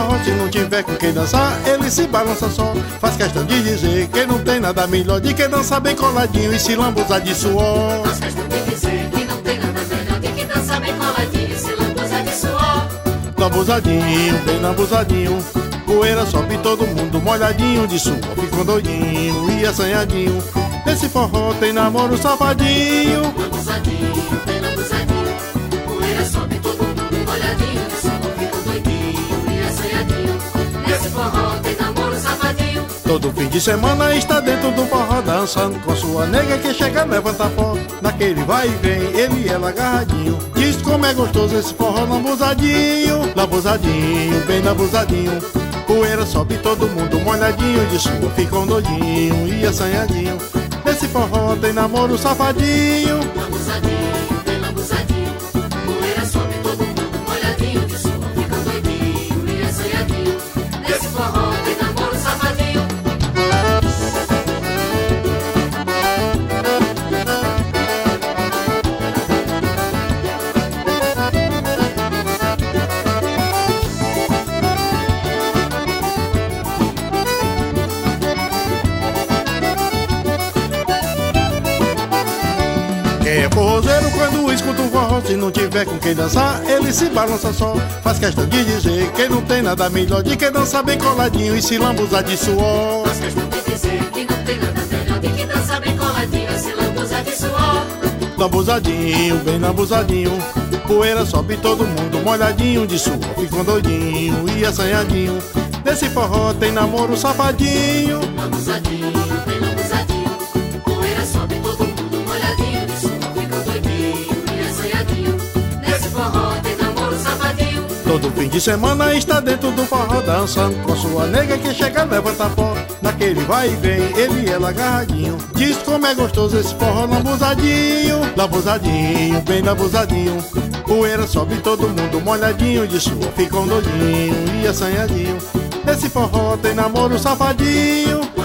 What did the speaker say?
forró, se não tiver com quem dançar, ele se balança só. Faz questão de dizer que não tem nada melhor de que dançar bem coladinho e se lambuzar de suor. Faz questão de dizer que não tem nada melhor de que dançar bem coladinho e se lambuzar de suor. Lambuzadinho, bem lambuzadinho, poeira sobe todo mundo molhadinho de suor, ficam doidinho e assanhadinho. Esse forró tem namoro safadinho. Lambuzadinho, bem lambuzadinho, poeira sobe todo mundo molhadinho de suor, ficam doidinho e assanhadinho. Nesse forró tem namoro safadinho. Todo fim de semana está dentro do forró dançando com sua nega que chega levanta pó. Naquele vai e vem, ele e ela agarradinho. Diz como é gostoso esse forró lambuzadinho. Lambuzadinho, bem lambuzadinho, poeira sobe todo mundo molhadinho de suor, ficam doidinho e assanhadinho. Nesse forró tem namoro safadinho. Lambuzadinho, bem lambuzadinho, poeira sobe todo mundo molhadinho de suor, ficam doidinho e assanhadinho. Nesse forró tem namoro safadinho. Quem é forrozeiro quando escuta um forró, se não tiver com quem dançar, ele se balança só. Faz questão de dizer que não tem nada melhor de que dançar bem coladinho e se lambuzar de suor. Faz questão de dizer que não tem nada melhor de que dançar bem coladinho e se lambuzar de suor. Lambuzadinho, bem lambuzadinho, poeira sobe todo mundo molhadinho de suor, ficam doidinho e assanhadinho. Nesse forró tem namoro safadinho. Lambuzadinho, bem lambuzadinho, poeira sobe todo mundo molhadinho de suor, ficam doidinho e assanhadinho. Nesse forró tem namoro safadinho. Todo fim de semana está dentro do forró dançando com sua nega que chega levanta pó. Naquele vai e vem, ele e ela agarradinho. Diz como é gostoso esse forró lambuzadinho. Lambuzadinho, bem lambuzadinho, poeira sobe todo mundo molhadinho de suor, ficam doidinho e assanhadinho. Nesse forró tem namoro safadinho.